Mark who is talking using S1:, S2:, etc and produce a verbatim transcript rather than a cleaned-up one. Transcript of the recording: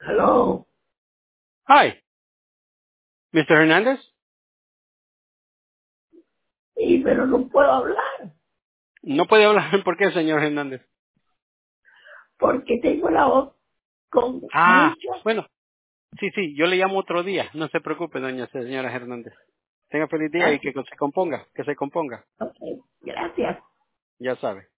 S1: Hello.
S2: Hi, mister Hernández.
S1: Sí, pero no puedo hablar
S2: No puede hablar. ¿Por qué, señor Hernández?
S1: porque tengo la voz con
S2: Ah,
S1: mucha...
S2: bueno, sí, sí, yo le llamo otro día. No se preocupe, doña señora Hernández. Tenga feliz día y
S1: Gracias.
S2: que se componga, que se componga.
S1: Ok, gracias.
S2: Ya sabe.